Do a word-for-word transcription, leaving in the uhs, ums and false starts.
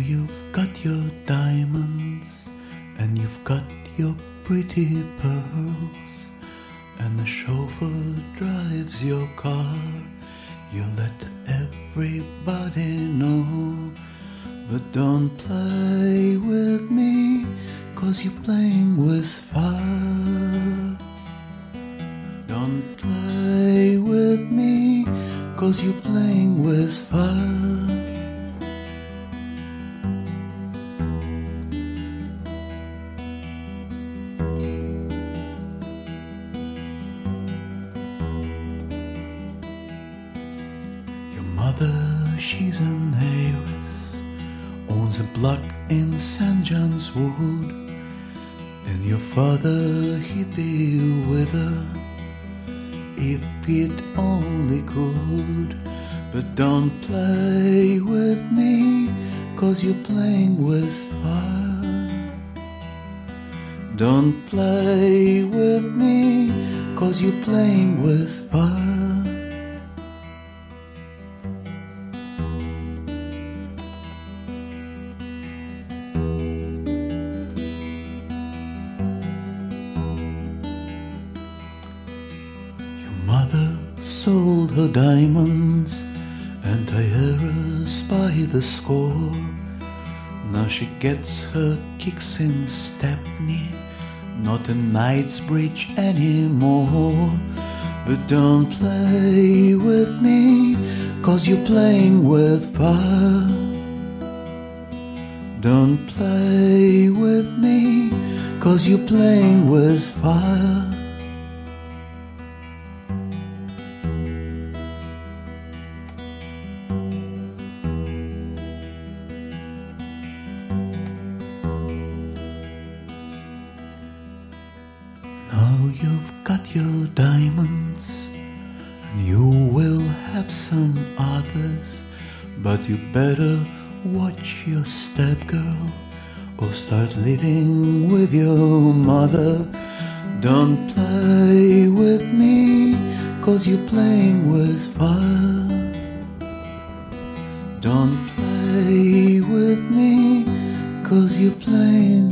you've got your diamonds and you've got your pretty pearls, and the chauffeur drives your car. You let everybody know, but don't play with me, 'cause you're playing with fire. Don't play with me, 'cause you're playing with fire. Your mother, she's an heiress, owns a block in Saint John's Wood, and your father, he'd be with her if it only could. But don't play with me, 'cause you're playing with fire. Don't play with me, 'cause you're playing with fire. Mother sold her diamonds and tiaras by the score. Now she gets her kicks in Stepney, not in Knightsbridge anymore. But don't play with me, 'cause you're playing with fire. Don't play with me, 'cause you're playing with fire. Now you've got your diamonds, and you will have some others, but you better watch your step, girl, or start living with your mother. Don't play with me, 'cause you're playing with fire. Don't play with me, 'cause you're playing